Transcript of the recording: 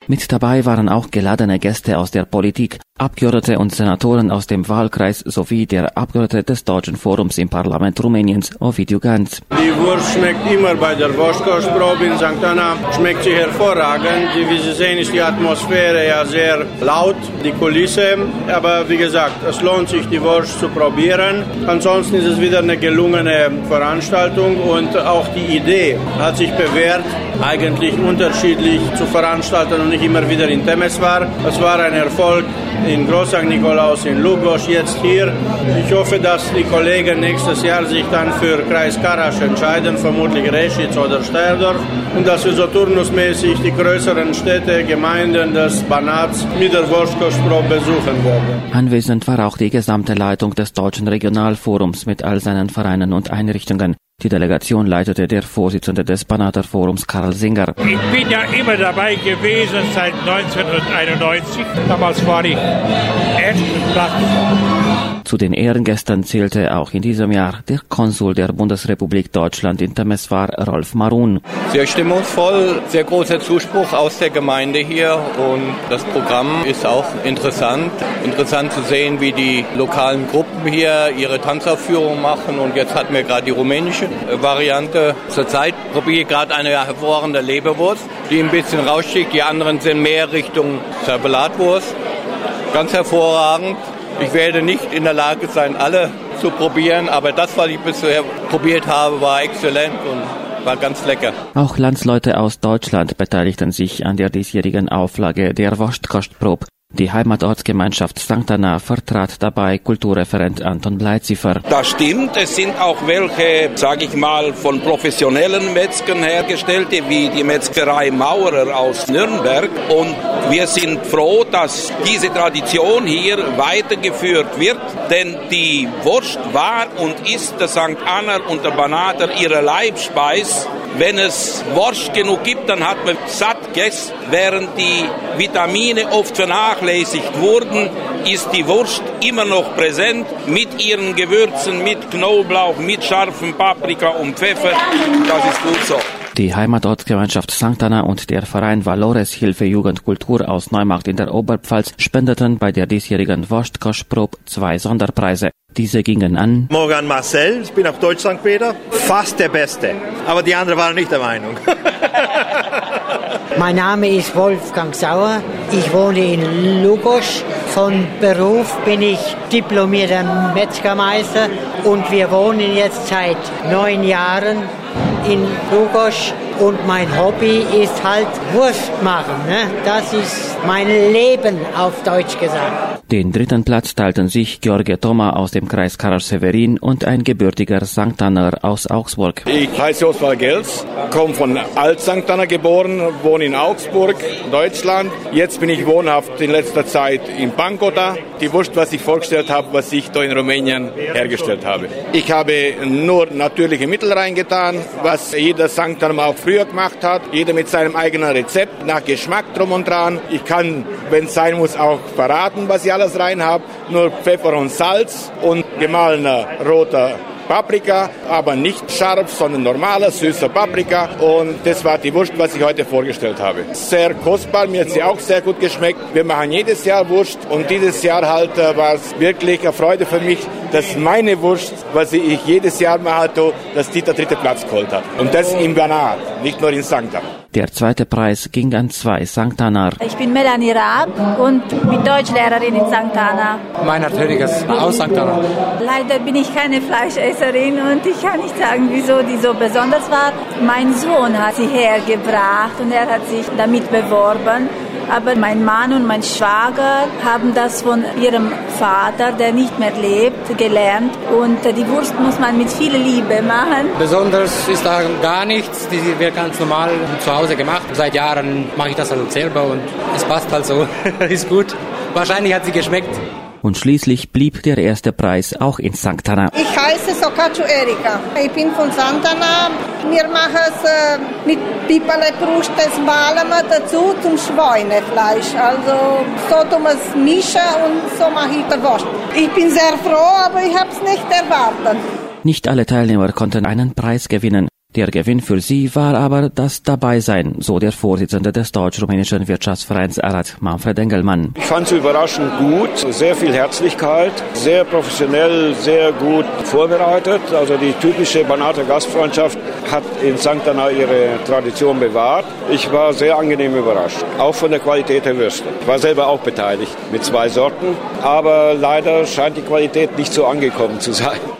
Mit dabei waren auch geladene Gäste aus der Politik, Abgeordnete und Senatoren aus dem Wahlkreis sowie der Abgeordnete des Deutschen Forums im Parlament Rumäniens, Ovidiu Ganz. Die Wurst schmeckt immer bei der Wurstkostprobe in St. Anna, schmeckt sie hervorragend. Wie Sie sehen, ist die Atmosphäre ja sehr laut, die Kulisse. Aber wie gesagt, es lohnt sich, die Wurst zu probieren. Ansonsten ist es wieder eine gelungene Veranstaltung und auch die Idee hat sich bewährt, eigentlich unterschiedlich zu veranstalten und nicht immer wieder in Temesvar. Es war ein Erfolg in Groß St. Nikolaus, in Lugos, jetzt hier. Ich hoffe, dass die Kollegen nächstes Jahr sich dann für Kreis Karasch entscheiden, vermutlich Reschitz oder Steyrdorf, und dass wir so turnusmäßig die größeren Städte, Gemeinden des Banats mit der Wurstkostprobe besuchen werden. Anwesend war auch die gesamte Leitung des Deutschen Regionalforums mit all seinen Vereinen und Einrichtungen. Die Delegation leitete der Vorsitzende des Banater Forums, Karl Singer. Ich bin ja immer dabei gewesen seit 1991. Damals war ich ersten Platz. Zu den Ehrengästen zählte auch in diesem Jahr der Konsul der Bundesrepublik Deutschland in Temesvar, Rolf Marun. Sehr stimmungsvoll, sehr großer Zuspruch aus der Gemeinde hier und das Programm ist auch interessant. Interessant zu sehen, wie die lokalen Gruppen hier ihre Tanzaufführung machen und jetzt hatten wir gerade die rumänische Variante. Zurzeit probiere ich gerade eine hervorragende Leberwurst, die ein bisschen raussticht. Die anderen sind mehr Richtung Zerbelatwurst. Ganz hervorragend. Ich werde nicht in der Lage sein, alle zu probieren, aber das, was ich bisher probiert habe, war exzellent und war ganz lecker. Auch Landsleute aus Deutschland beteiligten sich an der diesjährigen Auflage der Wurstkostprobe. Die Heimatortsgemeinschaft St. Anna vertrat dabei Kulturreferent Anton Bleiziffer. Das stimmt, es sind auch welche, sage ich mal, von professionellen Metzgern hergestellte, wie die Metzgerei Maurer aus Nürnberg. Und wir sind froh, dass diese Tradition hier weitergeführt wird, denn die Wurst war und ist der St. Anna und der Banater ihre Leibspeis. Wenn es Wurst genug gibt, dann hat man satt gegessen. Während die Vitamine oft vernachlässigt wurden, ist die Wurst immer noch präsent mit ihren Gewürzen, mit Knoblauch, mit scharfem Paprika und Pfeffer. Das ist gut so. Die Heimatortsgemeinschaft St. Anna und der Verein Valores Hilfe Jugend Kultur aus Neumarkt in der Oberpfalz spendeten bei der diesjährigen Wurstkostprobe 2 Sonderpreise. Diese gingen an Morgan Marcel, ich bin auf Deutsch St. Peter, fast der Beste, aber die anderen waren nicht der Meinung. Mein Name ist Wolfgang Sauer, ich wohne in Lugos. Von Beruf bin ich diplomierter Metzgermeister und wir wohnen jetzt seit 9 Jahren in Lugos und mein Hobby ist halt Wurst machen. Ne? Das ist mein Leben, auf Deutsch gesagt. Den 3. Platz teilten sich George Thoma aus dem Kreis Karasch-Severin und ein gebürtiger St. Anner aus Augsburg. Ich heiße Oswald Gels, komme von Alt-St. Anna geboren, wohne in Augsburg, Deutschland. Jetzt bin ich wohnhaft in letzter Zeit in Pankota. Die Wurst, was ich vorgestellt habe, was ich da in Rumänien hergestellt habe. Ich habe nur natürliche Mittel reingetan, was jeder St. Anna auch früher gemacht hat. Jeder mit seinem eigenen Rezept, nach Geschmack drum und dran. Ich kann, wenn es sein muss, auch verraten, was ich alles rein habe. Nur Pfeffer und Salz und gemahlener roter Paprika, aber nicht scharf, sondern normaler, süßer Paprika. Und das war die Wurst, was ich heute vorgestellt habe. Sehr kostbar, mir hat sie auch sehr gut geschmeckt. Wir machen jedes Jahr Wurst und dieses Jahr halt war es wirklich eine Freude für mich, dass meine Wurst, was ich jedes Jahr mache, dass die der 3. Platz geholt hat. Und das im Banat, nicht nur in St. Anna. Der 2. Preis ging an 2 St. Anna. Ich bin Melanie Raab und bin Deutschlehrerin in St. Anna. Meinhard Höriges aus St. Anna. Leider bin ich keine Fleischesserin und ich kann nicht sagen, wieso die so besonders war. Mein Sohn hat sie hergebracht und er hat sich damit beworben. Aber mein Mann und mein Schwager haben das von ihrem Vater, der nicht mehr lebt, gelernt. Und die Wurst muss man mit viel Liebe machen. Besonders ist da gar nichts. Die wird ganz normal zu Hause gemacht. Seit Jahren mache ich das halt selber und es passt halt so. Ist gut. Wahrscheinlich hat sie geschmeckt. Und schließlich blieb der 1. Preis auch in St. Anna. Ich heiße Sokacu Erika. Ich bin von St. Anna. Wir machen es mit Pipale Prustes Balem dazu zum Schweinefleisch. Also so tun wir es mischen und so mache ich die Wurst. Ich bin sehr froh, aber ich habe es nicht erwartet. Nicht alle Teilnehmer konnten einen Preis gewinnen. Der Gewinn für sie war aber das Dabeisein, so der Vorsitzende des Deutsch-Rumänischen Wirtschaftsvereins ARAT, Manfred Engelmann. Ich fand es überraschend gut, sehr viel Herzlichkeit, sehr professionell, sehr gut vorbereitet. Also die typische Banater Gastfreundschaft hat in Sankt Anna ihre Tradition bewahrt. Ich war sehr angenehm überrascht, auch von der Qualität der Würste. Ich war selber auch beteiligt mit 2 Sorten, aber leider scheint die Qualität nicht so angekommen zu sein.